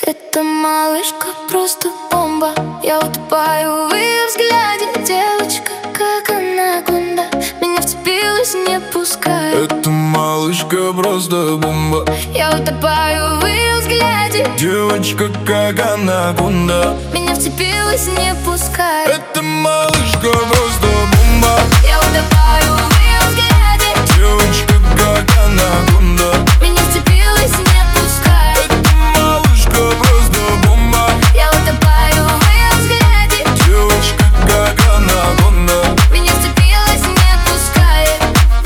Эта малышка просто бомба. Я утопаю в ее взгляде. Девочка, как анаконда, меня вцепилась, не пускает. Эта малышка просто бомба. Я утопаю в ее взгляде. Девочка, как анаконда, меня вцепилась, не пускает. эта малышка просто бомба. Я утопаю в ее взгляде. Девочка, как анаконда, меня вцепилась, не пускает. эта малышка просто бомба. Я утопаю в ее взгляде. Девочка, как анаконда, меня вцепилась, не пускает.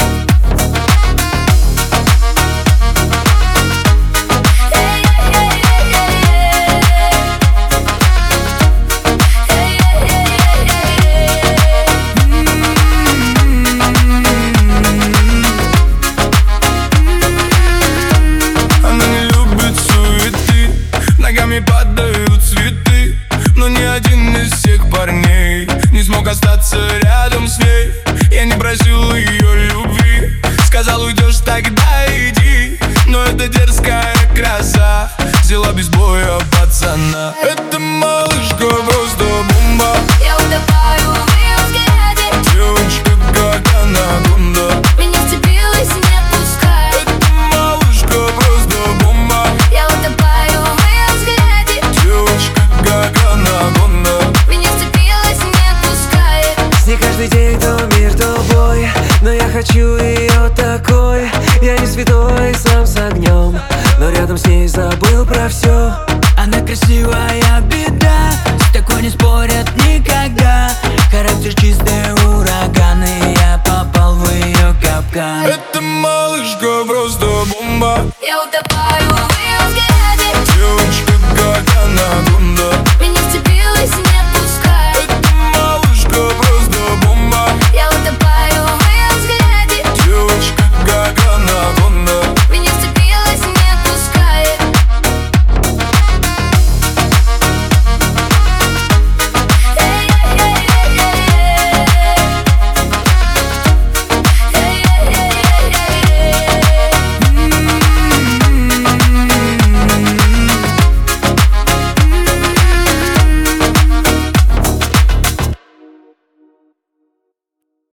она не любит суеты, ногами падают цветы. Но ни один из всех парней не смог остаться рядом с ней. Я не просил ее любви, сказал, уйдешь, тогда иди. Но эта дерзкая краса взяла без боя пацана. Эта малышка просто бомба. Я утопаю в ее взгляде. Девочка, как анаконда, меня вцепилась, не пускает. эта малышка просто бомба. Я утопаю в ее взгляде. Девочка, как анаконда, меня вцепилась, не пускает. С ней каждый день то мир, то бой, но я хочу ее такой. Я не святой, сам с огнем, но рядом с ней забыл про все. Она красивая беда, с такой не спорят никогда. Характер чистый ураган, и я попал в ее капкан. эта